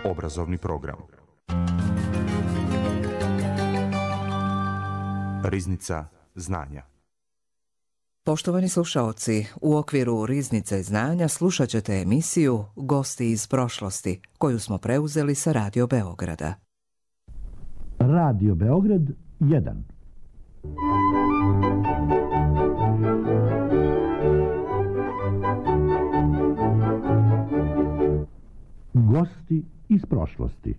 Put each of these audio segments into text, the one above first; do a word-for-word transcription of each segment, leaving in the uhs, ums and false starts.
Obrazovni program. Riznica znanja. Poštovani slušaoci, u okviru Riznice znanja slušat ćete emisiju Gosti iz prošlosti, koju smo preuzeli sa Radio Beograda. Radio Beograd jedan. Gosti iz prošlosti.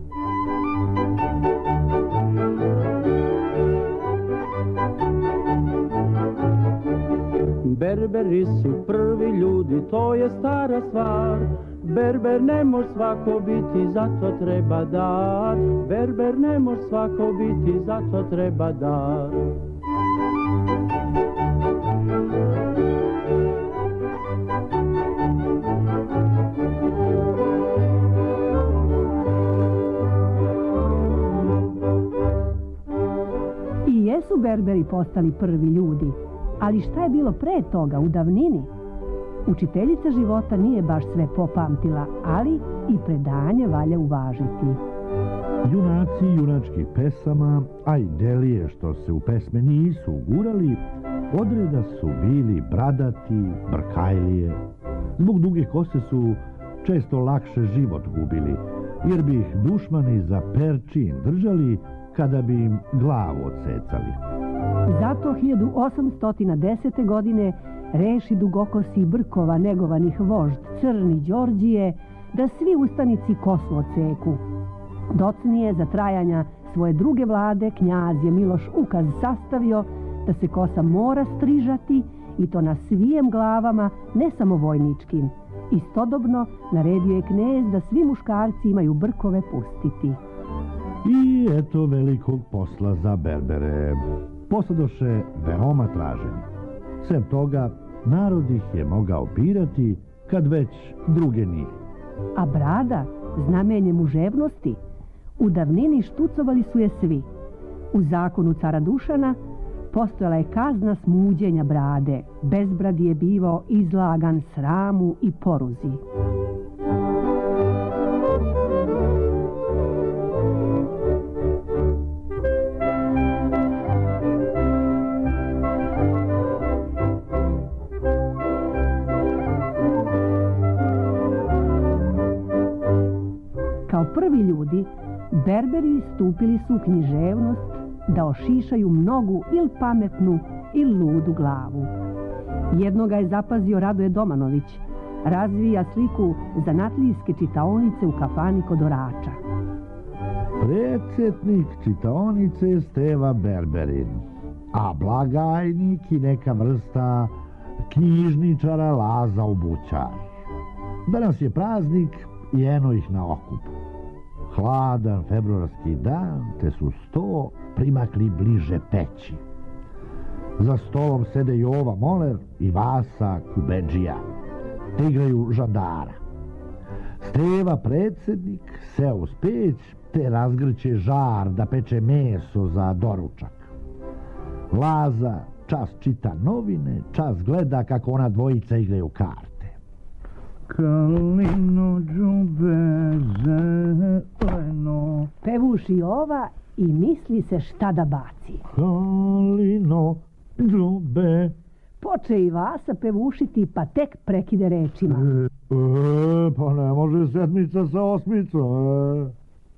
Berberi su prvi ljudi, to je stara stvar. Berber ne može svako biti, zato treba dar. Berber ne može svako biti, zato treba dar. I jesu Berberi postali prvi ljudi, ali šta je bilo pre toga u davnini? Učiteljica života nije baš sve popamtila, ali i predanje valja uvažiti. Junaci junačkih pesama, a i delije što se u pesme nisu ugurali, odreda su bili bradati, brkajlije. Zbog duge kose su često lakše život gubili, jer bi ih dušmani za perčin držali kada bi im glavu odsecali. Zato hiljadu osamsto desete. godine reši dugokosi brkova negovanih vožd Crni Đorđije da svi ustanici kosu odseku. Docnije za trajanja svoje druge vlade knjaz je Miloš ukaz sastavio da se kosa mora strižati i to na svijem glavama, ne samo vojničkim. Istodobno naredio je knez da svi muškarci imaju brkove pustiti. I eto velikog posla za Berbere. Posadoše veoma traženi. Sem toga, narod ih je mogao birati kad već druge nije. A brada, znamenje muževnosti, u davnini štucovali su je svi. U zakonu cara Dušana postojala je kazna smuđenja brade. Bezbradi je bivao izlagan sramu i poruzi. Kao prvi ljudi, Berberi stupili su u književnost da ošišaju mnogu ili pametnu ili ludu glavu. Jednoga je zapazio Radoje Domanović, razvija sliku zanatlijske čitaonice u kafani kod Orača. Predsjednik čitaonice je Steva Berberin, a blagajnik i neka vrsta knjižničara Laza u Bućar. Danas je praznik i eno ih na okupu. Hladan februarski dan, te su sto primakli bliže peći. Za stolom sede Jova Moler i Vasa Kubedžija, te igraju žandara. Steva predsjednik seo uz peć, te razgrće žar da peče meso za doručak. Laza čas čita novine, čas gleda kako ona dvojica igraju karte. Kalino džube zeleno. Pevuši ova i misli se šta da baci. Kalino džube. Poče i Vasa pevušiti, pa tek prekide rečima. E, e, pa ne može sedmica sa osmicom. E.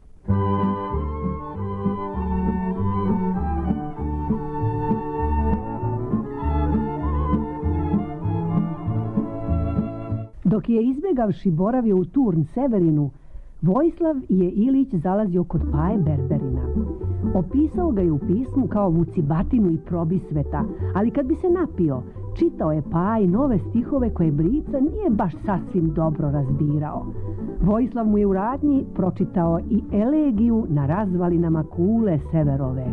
Dok je izbjegavši boravio u Turn Severinu, Vojislav je Ilić zalazio kod Paje Berberina. Opisao ga je u pismu kao vucibatinu i probisveta, ali kad bi se napio, čitao je Paji nove stihove koje Brica nije baš sasvim dobro razbirao. Vojislav mu je u radnji pročitao i elegiju na razvalinama kule Severove.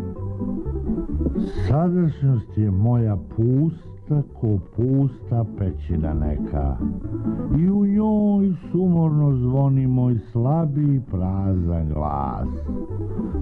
Sadašnjost je moja pusta ko pusta pećina neka, i u njoj sumorno zvoni moj slabi prazan glas.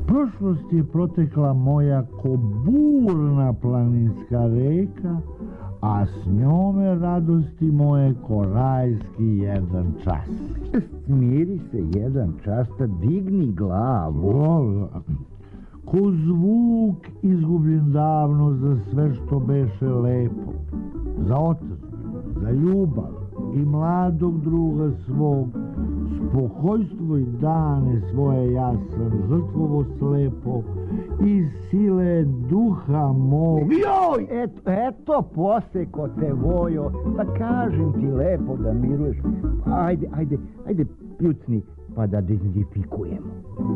Prošlost je protekla moja ko burna planinska reka, a s njome radosti moje ko rajski jedan čas. Smiri se jedan čas, digni glavu. O, ko zvuk izgubljen davno za sve što beše lepo, za otadžbinu, za ljubav i mladog druga svog, spokojstvo i dane svoje ja sam žrtvovo slepo iz sile duha mog. Joj, eto, eto poseko te vojo, pa kažem ti lepo da miruješ. Ajde, ajde, ajde, pljucni pa da dezinfikujemo.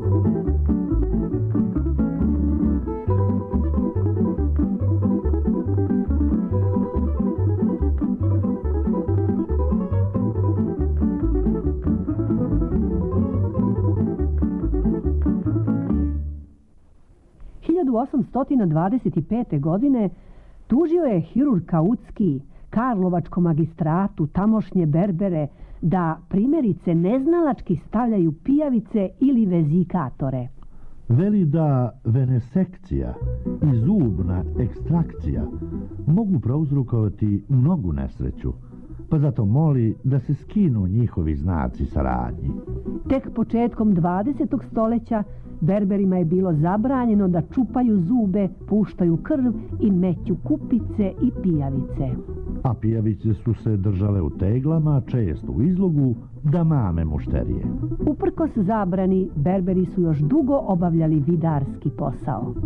hiljadu osamsto dvadeset pete. godine tužio je hirurg Kautski Karlovačkom magistratu tamošnje berbere da primjerice neznalački stavljaju pijavice ili vezikatore. Veli da venesekcija i zubna ekstrakcija mogu prouzrokovati mnogu nesreću, pa zato moli da se skinu njihovi znaci saradnji. Tek početkom dvadesetog stoljeća berberima je bilo zabranjeno da čupaju zube, puštaju krv i meću kupice i pijavice. A pijavice su se držale u teglama, često u izlogu, da mame mušterije. Uprkos zabrani, berberi su još dugo obavljali vidarski posao.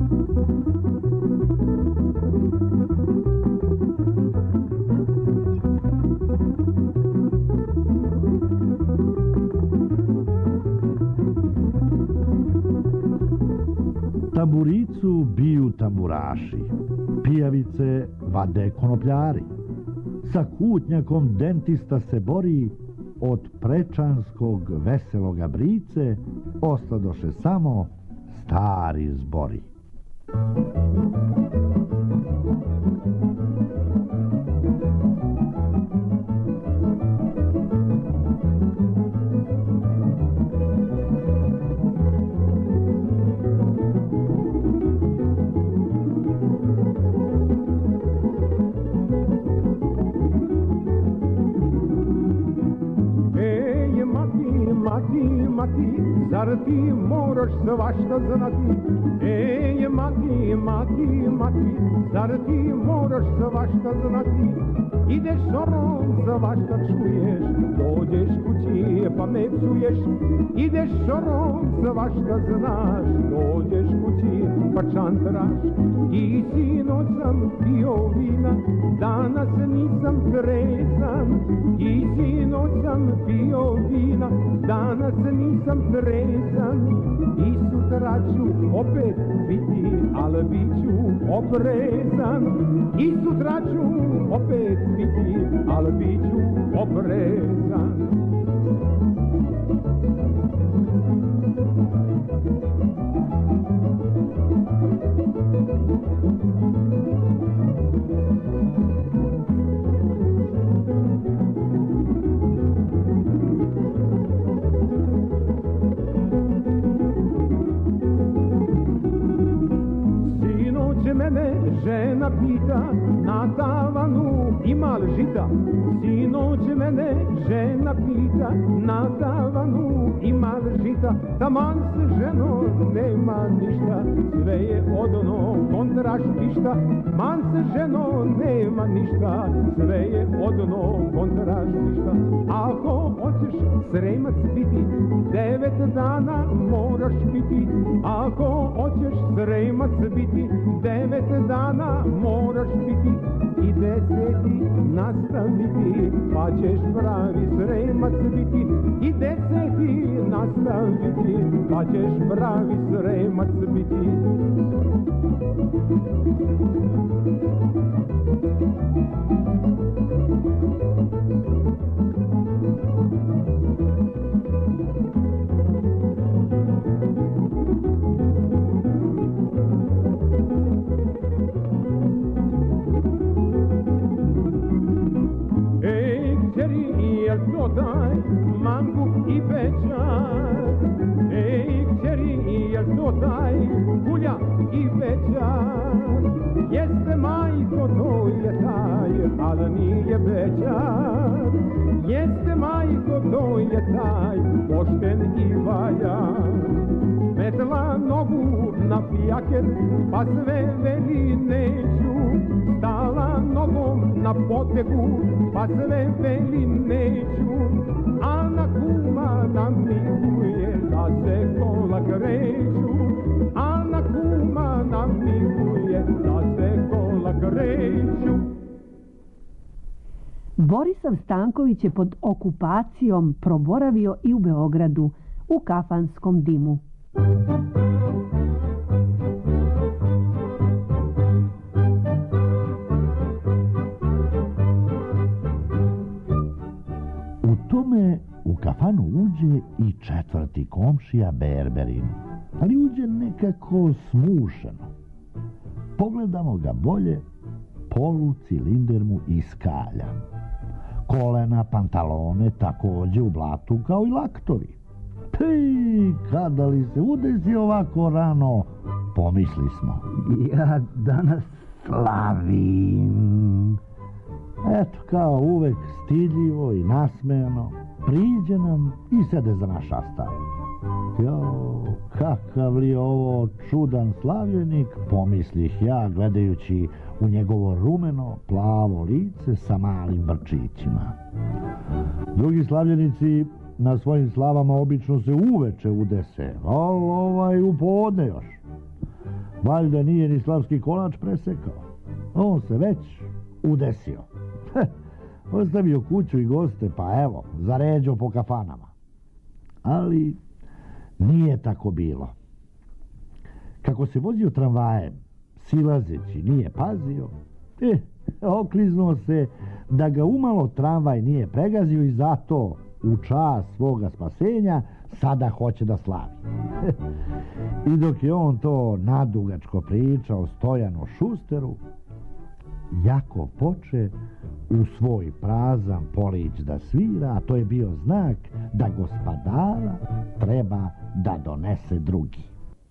Tamburicu biju tamburaši, pijavice vade konopljari. Sa kutnjakom dentista se bori, od prečanskog veseloga brice ostadoše samo stari zbori. Zar ti moraš svašta znati? Ej, mati, mati, mati, zar ti moraš svašta znati? Ideš šorom, svašta čuješ, dođeš kući pa me psuješ. Ideš šorom, svašta znaš, dođeš kući pa čantraš. I sinoć sam pio vina, danas nisam trezan. I sinoć sam pio vina, danas nisam trezan. I sutra ću opet biti, ali bit ću oprezan. I sutra ću opet biti, ali bit ću oprezan. Mene žena pita na tavanu ima li žita. Sinoć mene žena pita na tavanu ima li žita. Taman se ženo nema ništa, sve je od onog kontraštišta. Man se ženo nema ništa, sve je od onog kontraštišta. Ako hoćeš sremac biti, devet dana moraš biti. Ako hoćeš sremac biti, devet dana moraš biti. I deseti nastaviti, pa ćeš pravi sremac biti. I deseti nastaviti, pa ćeš pravi sremac biti. Daj mangu i pečar. Ej, kćeri, jel to taj volja i večer. Jeste majko, to je taj, ali nije večer. Jeste majko, to je taj, pošten i valjan. Metla nogu na pijaker, pa sve veli neću. Stala nogom na poteku, pa sve veli neću. A na kuma namiguje da se kola kreću. A na kuma namiguje da se kola kreću. Borisav Stanković je pod okupacijom proboravio i u Beogradu, u kafanskom dimu. U tome u kafanu uđe i četvrti komšija Berberin, ali uđe nekako smušeno. Pogledamo ga bolje, polucilinder mu iskalja. Kolena, pantalone takođe u blatu kao i laktovi. Pej, kada li se udesi ovako rano, pomisli smo. Ja danas slavim. Eto, kao uvek, stidljivo i nasmejano, priđe nam i sede za naš astav. Jo, kakav li ovo čudan slavljenik, pomislih ja, gledajući u njegovo rumeno, plavo lice sa malim brčićima. Drugi slavljenici na svojim slavama obično se uveče udese, ali ovaj u podne još. Valjda nije ni slavski kolač presekao. On se već udesio. Ostavio kuću i goste, pa evo, zaređo po kafanama. Ali nije tako bilo. Kako se vozio tramvajem, silazeći nije pazio, eh, okliznuo se da ga umalo tramvaj nije pregazio i zato u čas svoga spasenja sada hoće da slavi. I dok je on to nadugačko pričao Stojanu Šusteru, jako poče u svoj prazan polić da svira, a to je bio znak da gospodara treba da donese drugi.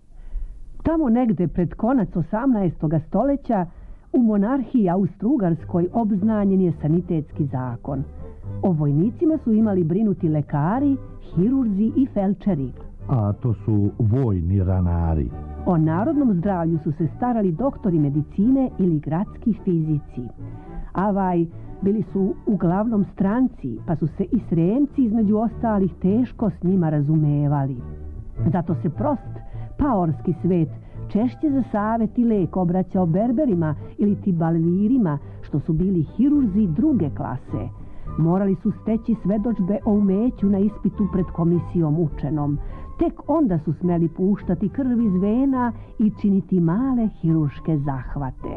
Tamo negde pred konac osamnaestog stoleća u monarhiji Austro-Ugarskoj obznanjen je sanitetski zakon. O vojnicima su imali brinuti lekari, hirurzi i felčeri. A to su vojni ranari. O narodnom zdravlju su se starali doktori medicine ili gradski fizici. Avaj, bili su uglavnom stranci, pa su se i Sremci između ostalih teško s njima razumevali. Zato se prost, paorski svet češće za savet i lek obraćao berberima ili ti balvirima, što su bili hirurzi druge klase. Morali su steći svedočbe o umeću na ispitu pred komisijom učenom. Tek onda su smeli puštati krv iz vena i činiti male hirurške zahvate.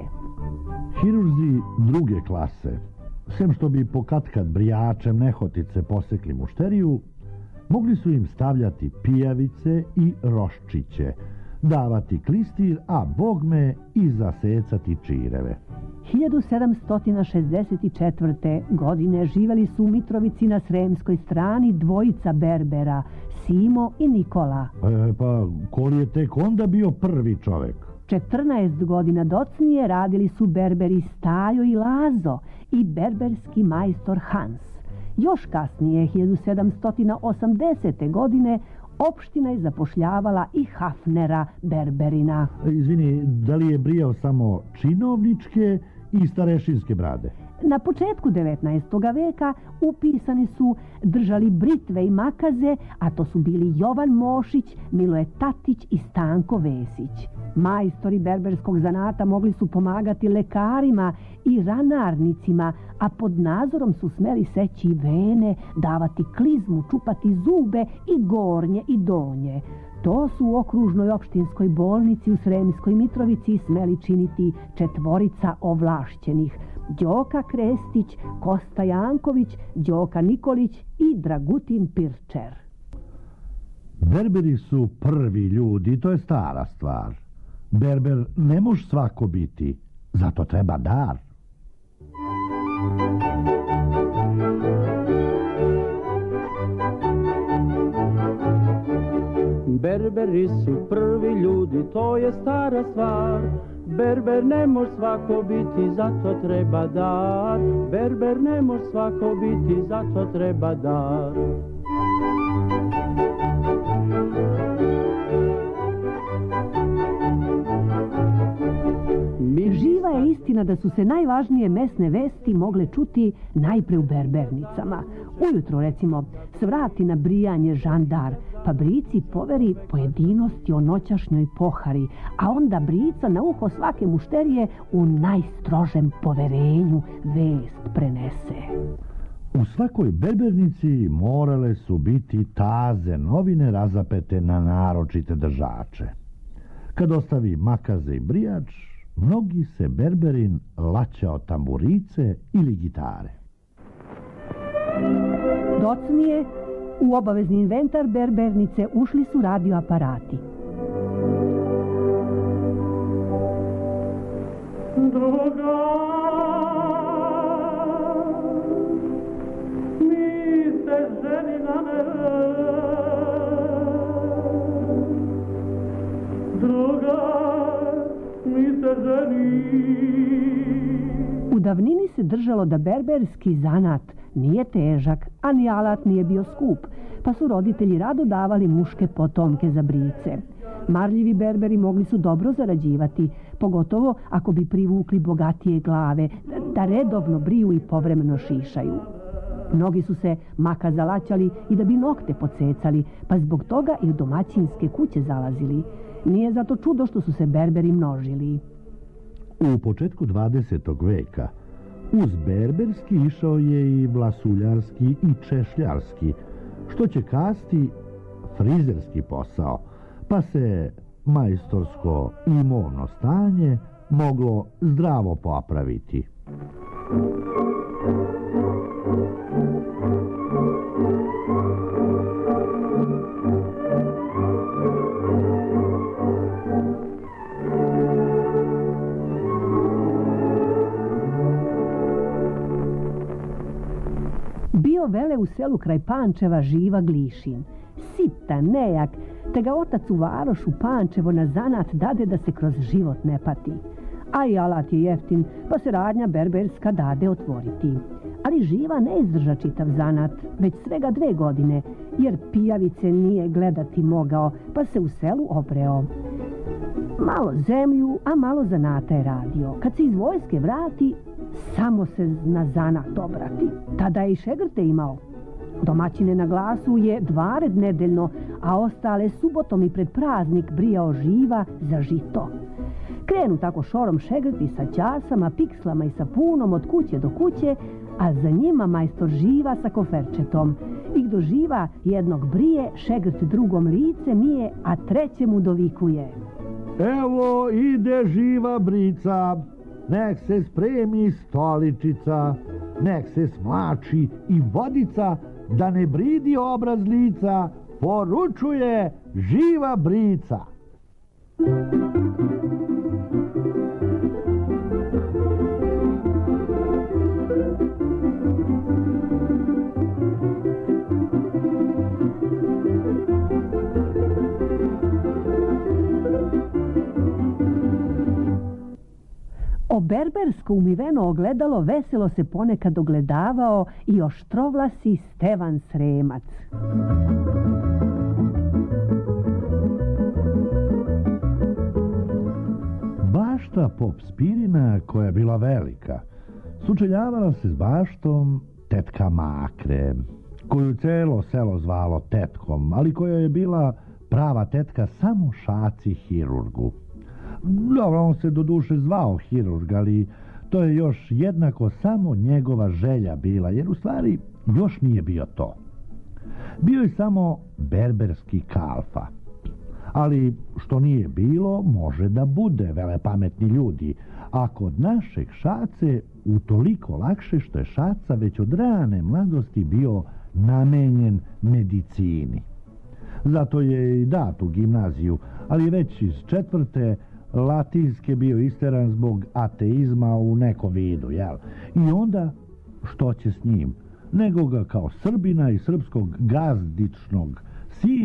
Hirurzi druge klase, sem što bi pokatkad brijačem nehotice posekli mušteriju, mogli su im stavljati pijavice i roščiće, davati klistir, a bogme i zasecati čireve. hiljadu sedamsto šezdeset četvrte. godine živeli su u Mitrovici na sremskoj strani dvojica berbera, Simo i Nikola. E, pa, ko li je tek onda bio prvi čovek? četrnaest godina docnije radili su berberi Stajo i Lazo i berberski majstor Hans. Još kasnije, hiljadu sedamsto osamdesete. godine, opština je zapošljavala i Hafnera berberina. Izvini, da li je brijao samo činovničke i starešinske brade? Na početku devetnaestog veka upisani su držali britve i makaze, a to su bili Jovan Mošić, Miloje Tatić i Stanko Vesić. Majstori berberskog zanata mogli su pomagati lekarima i ranarnicima, a pod nadzorom su smeli seći vene, davati klizmu, čupati zube i gornje i donje. To su u okružnoj opštinskoj bolnici u Sremskoj Mitrovici smeli činiti četvorica ovlašćenih: Đoka Krestić, Kosta Janković, Đoka Nikolić i Dragutin Pirčer. Berberi su prvi ljudi, to je stara stvar. Berber ne može svako biti, zato treba dar. Berberi su prvi ljudi, to je stara stvar. Berber ne može svako biti, zato treba dar. Berber ne može svako biti, zato treba dar. Živa je istina da su se najvažnije mesne vesti mogle čuti najpre u berbernicama. Ujutro, recimo, svrati na brijanje žandar, pa brici poveri pojedinosti o noćašnjoj pohari, a onda brica na uho svake mušterije u najstrožem poverenju vest prenese. U svakoj berbernici morale su biti taze novine razapete na naročite držače. Kad ostavi makaze i brijač, mnogi se berberin laćao tamburice ili gitare. Docnije, u obavezni inventar berbernice ušli su radioaparati. Druga, mi se ženi na mene. Druga, mi se ženi. U davnini se držalo da berberski zanat nije težak, a ni alat nije bio skup, pa su roditelji rado davali muške potomke za brice. Marljivi berberi mogli su dobro zarađivati, pogotovo ako bi privukli bogatije glave, da redovno briju i povremeno šišaju. Mnogi su se maka zalaćali i da bi nokte pocecali, pa zbog toga i u domaćinske kuće zalazili. Nije zato čudo što su se berberi množili. U početku dvadesetog veka uz berberski išao je i vlasuljarski i češljarski, što će kasti frizerski posao, pa se majstorsko imovno stanje moglo zdravo popraviti. Bio vele u selu kraj Pančeva Živa Glišin. Sitan, nejak, te ga otac u varošu Pančevo na zanat dade da se kroz život ne pati. A i alat je jeftin, pa se radnja berberska dade otvoriti. Ali Živa ne izdrža čitav zanat, već svega dve godine, jer pijavice nije gledati mogao, pa se u selu opreo. Malo zemlju, a malo zanata je radio. Kad se iz vojske vrati, samo se na zanat obrati. Tada je i šegrte imao. Domaćine na glasu je dvared nedeljno, a ostale subotom i pred praznik brijao Živa za žito. Krenu tako šorom šegrti sa ćasama, pikslama i sapunom od kuće do kuće, a za njima majstor Živa sa koferčetom. I do Živa jednog brije, šegrt drugom lice mije, a trećemu dovikuje: Evo ide Živa brica, nek se spremi stoličica, nek se smlači i vodica, da ne bridi obraz lica, poručuje Živa brica. O berbersko umiveno ogledalo veselo se ponekad ogledavao i oštrovlasi Stevan Sremac. Bašta pop Spirina, koja je bila velika, sučeljavala se s baštom tetka Makre, koju celo selo zvalo tetkom, ali koja je bila prava tetka samo Šaci hirurgu. Dobro, on se do duše zvao hirurg, ali to je još jednako samo njegova želja bila, jer u stvari još nije bio to. Bio je samo berberski kalfa. Ali što nije bilo, može da bude, vele pametni ljudi, a kod našeg Šace utoliko lakše što je Šaca već od rane mladosti bio namenjen medicini. Zato je i dat u gimnaziju, ali već iz četvrte latinske bio isteran zbog ateizma u nekom vidu, jel? I onda, što će s njim? Nego ga kao Srbina i srpskog gazdičnog sina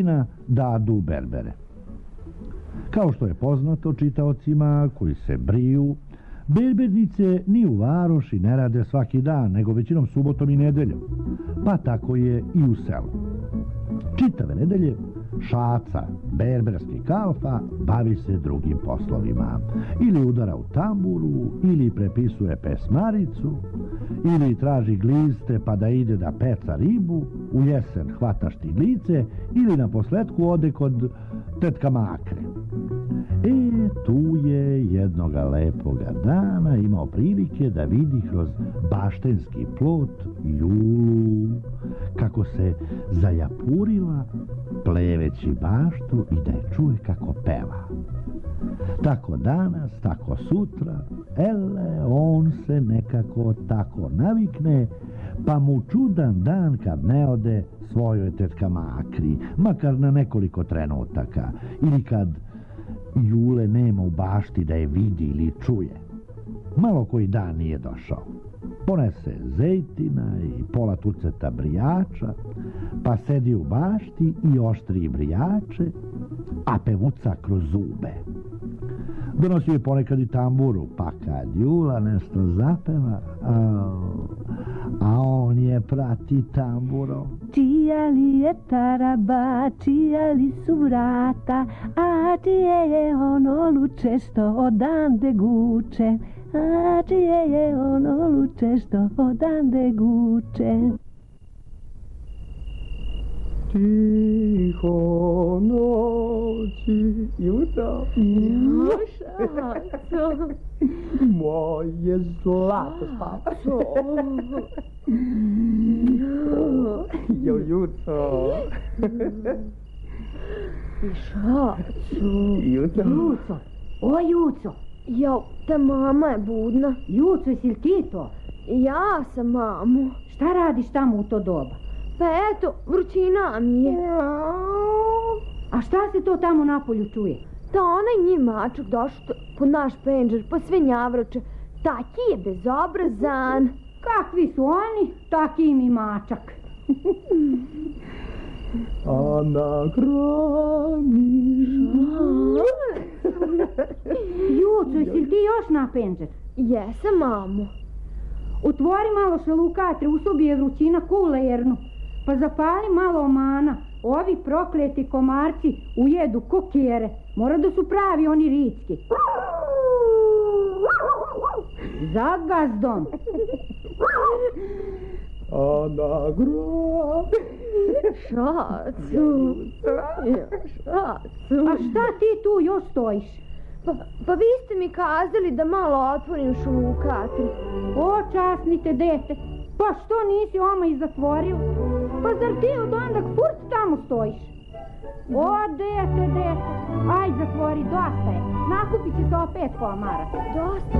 Zejtina dadu berbere. Kao što je poznato čitaocima koji se briju, berbernice ni u varoši ne rade svaki dan, nego većinom subotom i nedeljom, pa tako je i u selu. Čitave nedelje Šaca, berberski kalfa, bavi se drugim poslovima. Ili udara u tamburu, ili prepisuje pesmaricu, ili traži gliste pa da ide da peca ribu, u jesen hvata štiglice, ili na posletku ode kod tetka Makre. E, tu je jednoga lepoga dana imao prilike da vidi kroz baštenski plot Julu, kako se zajapurila pleveći baštu i da je čuje kako peva. Tako danas, tako sutra, ele, on se nekako tako navikne, pa mu čudan dan kad ne ode svojoj tetka Makri, makar na nekoliko trenutaka, ili kad Jule nema u bašti da je vidi ili čuje. Malo koji dan nije došao. Ponese Zejtina i pola tuceta brijača, pa sedi u bašti i oštri brijače, a pevuca kroz zube. Donosio je ponekad i tamburu, pa kad Jula nešto zapeva, a, a on je prati tamburom. Čija li je taraba, čija li su vrata, a čije je ono luče što odande guče, a čije je ono luče što odande guče. Tiho noći jutra, Šaco, moje zlato Šaco, jo jutro, Šaco, jutro, Juco, o Juco, jo, ta mama je budna. Juco, jesi li ti to? Ja sam mamu. Šta radiš tamo u to doba? Pa eto, vrućina mi je. A šta se to tamo napolju čuje? Ta onaj njih mačak došao kod naš penđer, pa sve njavroče. Taki je bezobrazan. Kakvi su oni, taki im i mačak. a na grani Juco, jesi li ti još na penđer? Jesam, mamu. Otvori malo šalukatre, u sobi je vrućina ko u lernu. Pa zapali malo omana. Ovi prokleti komarci ujedu ko kjere. Mora da su pravi oni ritski. Za gazdom. a na grani Šacu. Šacu. A šta ti tu još stojiš? Pa, pa vi ste mi kazali da malo otvorim šalukatre. O, časnite dete, pa što nisi oma i zatvorio? Pa zar ti od onda furt tamo stojiš? O, dete, dete, aj zatvori, dosta je. Nakupit će se opet komara. Dosta.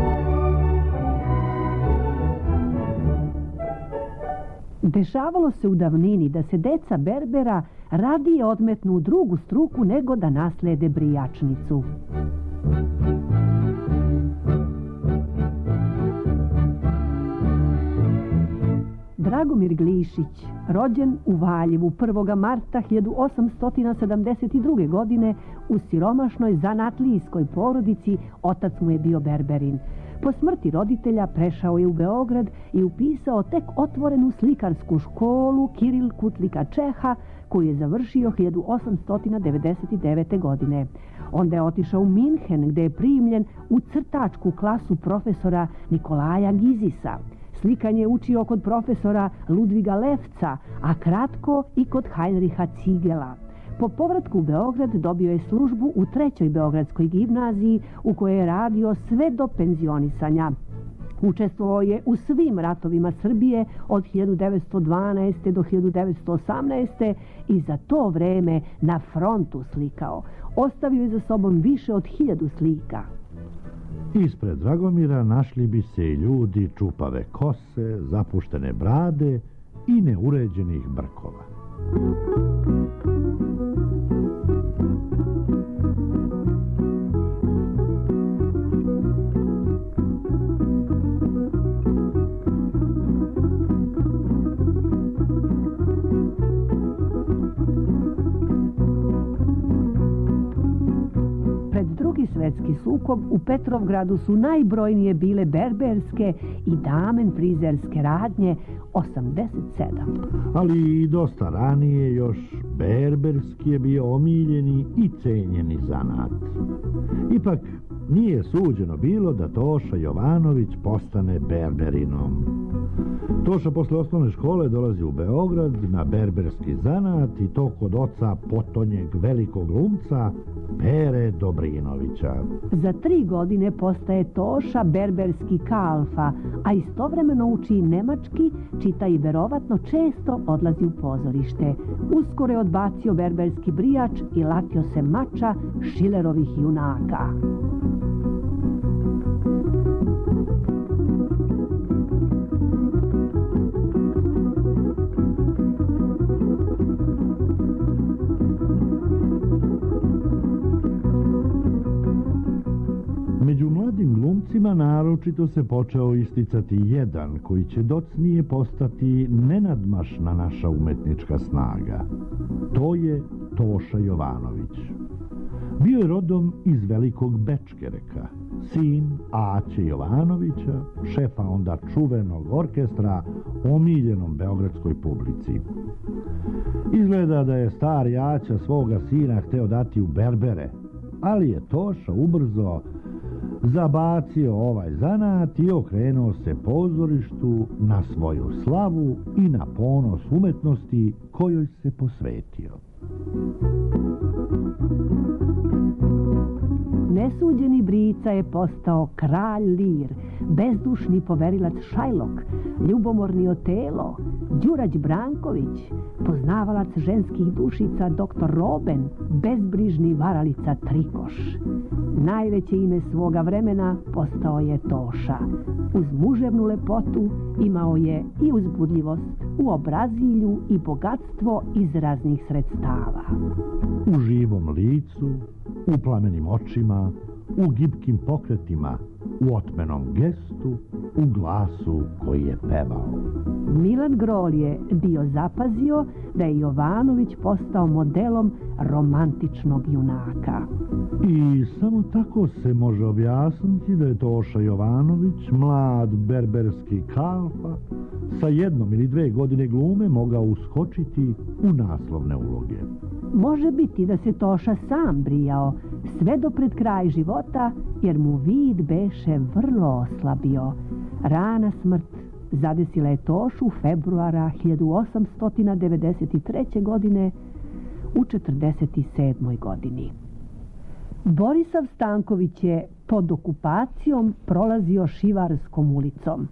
Dešavalo se u davnini da se deca berbera radije odmetnu u drugu struku nego da naslede brijačnicu. Dragomir Glišić, rođen u Valjevu prvog marta hiljadu osamsto sedamdeset druge. godine u siromašnoj zanatlijskoj porodici, otac mu je bio berberin. Po smrti roditelja prešao je u Beograd i upisao tek otvorenu slikarsku školu Kiril Kutlika Čeha, koju je završio hiljadu osamsto devedeset devete. godine. Onda je otišao u Minhen, gde je primljen u crtačku klasu profesora Nikolaja Gizisa. Slikanje je učio kod profesora Ludviga Lefca, a kratko i kod Heinricha Cigela. Po povratku u Beograd dobio je službu u trećoj beogradskoj gimnaziji, u kojoj je radio sve do penzionisanja. Učestvovao je u svim ratovima Srbije od hiljadu devetsto dvanaeste. do hiljadu devetsto osamnaeste. i za to vreme na frontu slikao. Ostavio je za sobom više od hiljadu slika. Ispred Dragomira našli bi se i ljudi čupave kose, zapuštene brade i neuređenih brkova. drugi svjetski sukob u Petrovgradu su najbrojnije bile berberske i damen frizerske radnje osamdeset sedam. Ali i dosta ranije još berberski je bio omiljeni i cenjeni zanat. Ipak nije suđeno bilo da Toša Jovanović postane berberinom. Toša posle osnovne škole dolazi u Beograd na berberski zanat i to kod oca potonjeg velikog glumca Pere Dobrinovića. Za tri godine postaje Toša berberski kalfa, a istovremeno uči i nemački, čita i verovatno često odlazi u pozorište. Uskoro je odbacio berberski brijač i latio se mača Šilerovih junaka. Među mladim glumcima naročito se počeo isticati jedan koji će docnije postati nenadmašna naša umetnička snaga. To je Toša Jovanović. Bio je rodom iz Velikog Bečkereka, sin Aće Jovanovića, šefa onda čuvenog orkestra omiljenom beogradskoj publici. Izgleda da je stari Aća svoga sina hteo dati u berbere, ali je Toša ubrzo zabacio ovaj zanat i okrenuo se pozorištu na svoju slavu i na ponos umetnosti kojoj se posvetio. Nesuđeni Brica je postao kralj Lir, bezdušni poverilac Šajlok, ljubomorni Otelo, Đurać Branković, poznavalac ženskih dušica doktor Roben, bezbrižni varalica Trikoš. Najveće ime svoga vremena postao je Toša. Uz muževnu lepotu imao je i uzbudljivost, uobrazilju i bogatstvo izraznih sredstava. U živom licu, u plamenim očima, u gibkim pokretima, u otmenom gestu, u glasu koji je pevao. Milan Grol je bio zapazio da je Jovanović postao modelom romantičnog junaka. I samo tako se može objasniti da je Toša Jovanović, mlad berberski kalfa, sa jednom ili dve godine glume mogao uskočiti u naslovne uloge. Može biti da se Toša sam brijao sve do pred kraj života, jer mu vid beše vrlo oslabio. Rana smrt zadesila je Tošu februara hiljadu osamsto devedeset treće. godine u četrdeset sedmoj godini. Borisav Stanković je pod okupacijom prolazio Šivarskom ulicom.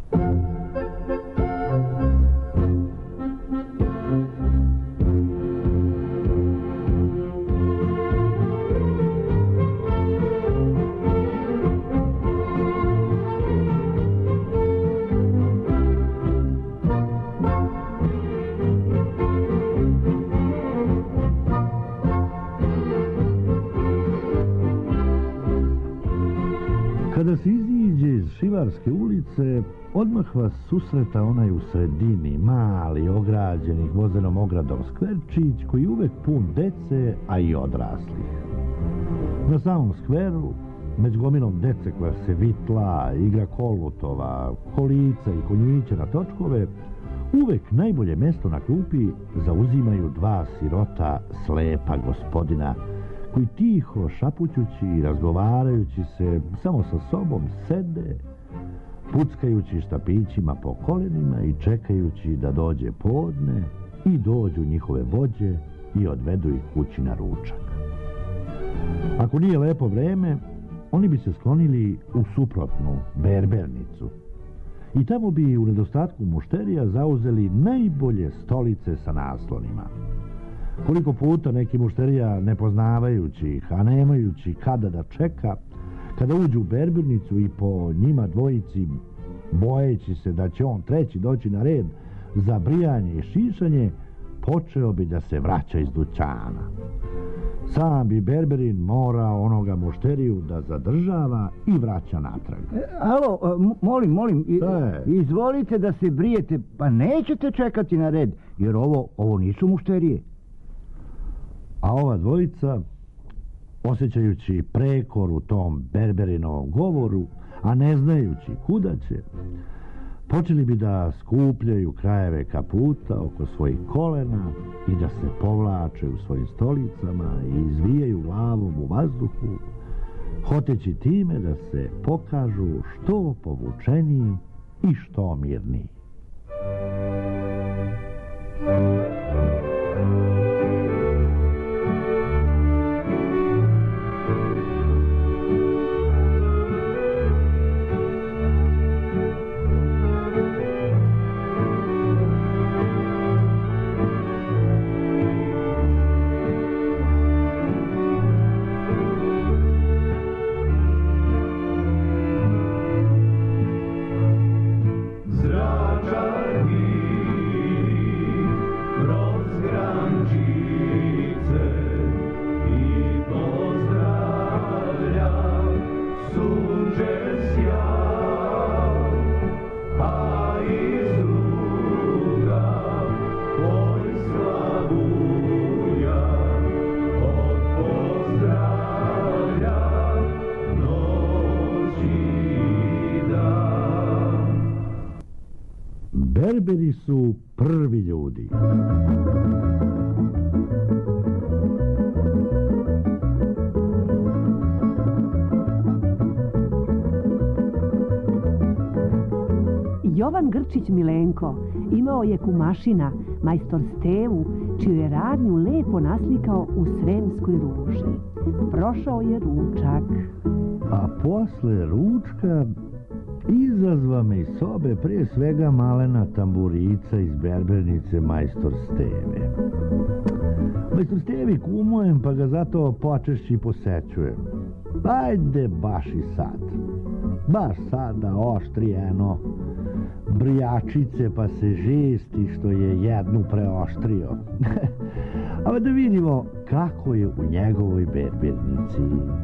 Kada se iziđe iz Šivarske ulice, odmah vas susreta onaj u sredini, mali, ograđeni vozenom ogradom skverčić, koji uvek pun dece, a i odraslih. Na samom skveru, među gomilom dece koja se vitla, igra kolutova, kolica i konjića na točkove, uvek najbolje mesto na klupi zauzimaju dva sirota slepa gospodina, koji tiho, šapućući i razgovarajući se samo sa sobom sede, puckajući štapićima po kolenima i čekajući da dođe podne i dođu njihove vođe i odvedu ih kući na ručak. Ako nije lepo vreme, oni bi se sklonili u suprotnu berbernicu i tamo bi u nedostatku mušterija zauzeli najbolje stolice sa naslonima. Koliko puta neki mušterija, nepoznavajući ih, a nemajući kada da čeka, kada uđu u berbernicu i po njima dvojici, bojeći se da će on treći doći na red za brijanje i šišanje, počeo bi da se vraća iz dućana. Sam bi berberin morao onoga mušteriju da zadržava i vraća natrag. E, alo, m- molim, molim, i, E. izvolite da se brijete, pa nećete čekati na red, jer ovo, ovo nisu mušterije. A ova dvojica Osjećajući prekor u tom Berberinovom govoru, a ne znajući kuda će, počeli bi da skupljaju krajeve kaputa oko svojih kolena i da se povlače u svojim stolicama i izvijaju glavom u vazduhu, hoteći time da se pokažu što povučeniji i što mirniji. Berberi su prvi ljudi. Jovan Grčić Milenko imao je kumašina, majstor Stevu, čiju je radnju lepo naslikao u Sremskoj ruži. Prošao je ručak. A posle ručka izazva me iz sobe prije svega malena tamburica iz berbernice majstor Steve. Majstor Stevi kumujem, pa ga zato počešći posećujem. Ajde baš i sad. Baš sada oštri eno brijačice pa se žesti što je jednu preoštrio. A da vidimo kako je u njegovoj berbernici.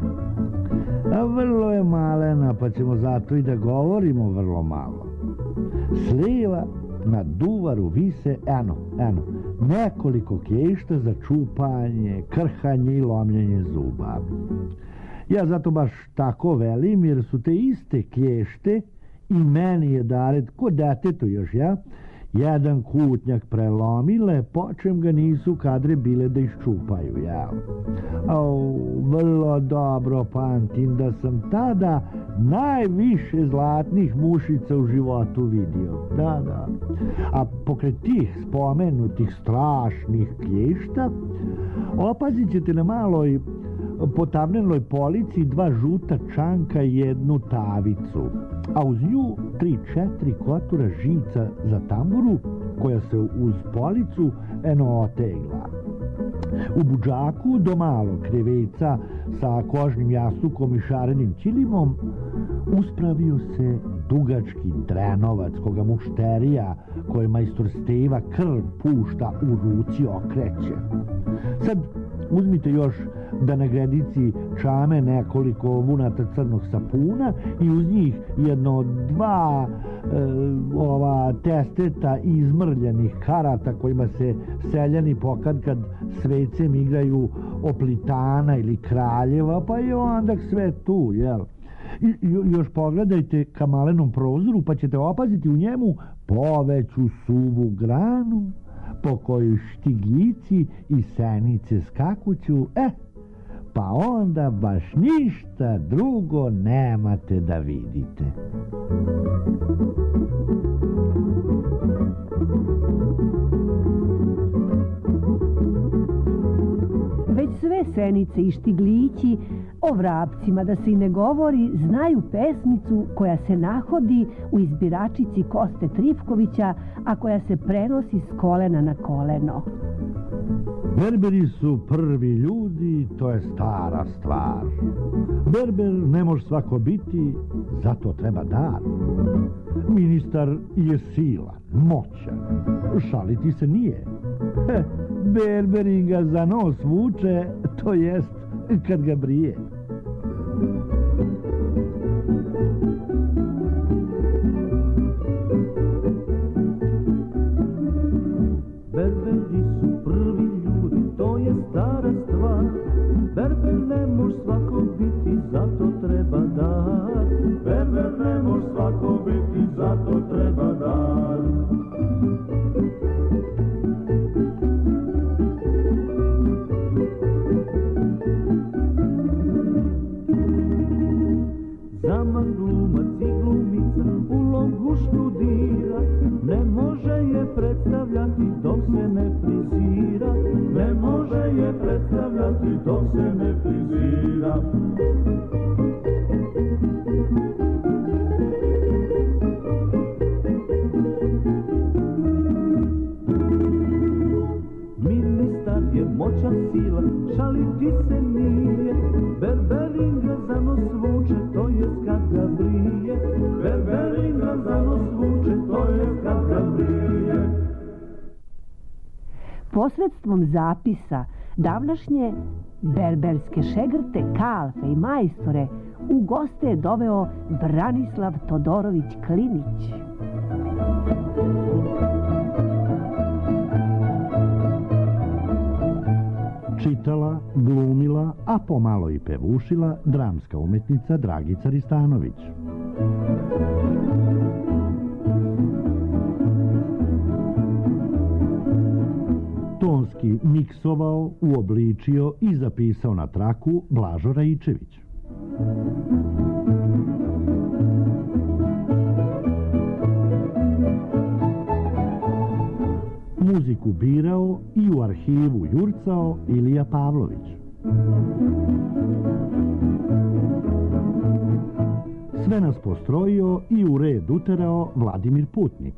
A vrlo je malena, pa ćemo zato i da govorimo vrlo malo. Slijeva na duvaru vise, eno, eno, nekoliko klješta za čupanje, krhanje i lomljenje zuba. Ja zato baš tako velim, jer su te iste klješte i meni je daret, ko detetu još ja, jedan kutnjak prelomile, počem ga nisu kadre bile da iščupaju, ja. Au, vrlo dobro pamtim da sam tada najviše zlatnih mušica u životu vidio. Da, da. A pokraj tih spomenutih strašnih klješta opazit ćete na maloj potamnenoj polici dva žuta čanka i jednu tavicu, a uz nju tri, četiri kotura žica za tamburu koja se uz policu eno otegla. U budžaku do malog kreveca sa kožnim jastukom i šarenim ćilimom uspravio se dugački drenovac koga mušterija koje majstor Steva krv pušta u ruci okreće. Sad uzmite još da na gredici čame nekoliko vunata crnog sapuna i uz njih jedno dva e, ova testeta izmrljenih karata kojima se seljani pokad kad svecem igraju oplitana ili kraljeva, pa je onda sve tu, jel? I, još pogledajte ka malenom prozoru pa ćete opaziti u njemu poveću suvu granu po kojoj štigljici i senice skakuću, eh, pa onda baš ništa drugo nemate da vidite. Već sve senice i štiglići, o vrapcima da se i ne govori, znaju pesmicu koja se nahodi u izbiračici Koste Trifkovića, a koja se prenosi s kolena na koleno. Berberi su prvi ljudi, to je stara stvar. Berber ne može svako biti, zato treba dar. Ministar je sila, moćan, šaliti se nije. He, Berberin ga za nos vuče, to jest kad ga brije. Berberi su prvi ljudi, to je stara stvar. Berber ne mož svako biti, zato treba dar. Berber ne mož svako biti, zato treba dar. Zaman glumac i glumica ulogu študira, ne može je predstavljati dok se ne frizira, ne može je predstavljati dok se ne frizira. Ministar je moćan sila, šaliti se nije, Berberin ga za nos vuče, to je kad ga brije. Berberin ga za nos vuče, to je kad ga brije. Posredstvom zapisa davnašnje berberske šegrte, kalfe i majstore u goste je doveo Branislav Todorović Klinić. Čitala, glumila, a pomalo i pevušila dramska umetnica Dragica Ristanović. Tonski miksovao, uobličio i zapisao na traku Blažo Raičević. Muziku birao i u arhivu jurcao Ilija Pavlović. Sve nas postrojio i u red uterao Vladimir Putnik.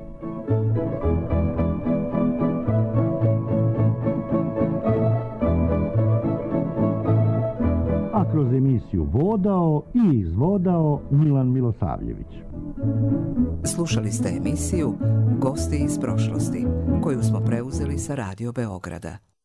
A kroz emisiju vodao i izvodao Milan Milosavljević. Slušali ste emisiju Gosti iz prošlosti, koju smo preuzeli sa Radio Beograda.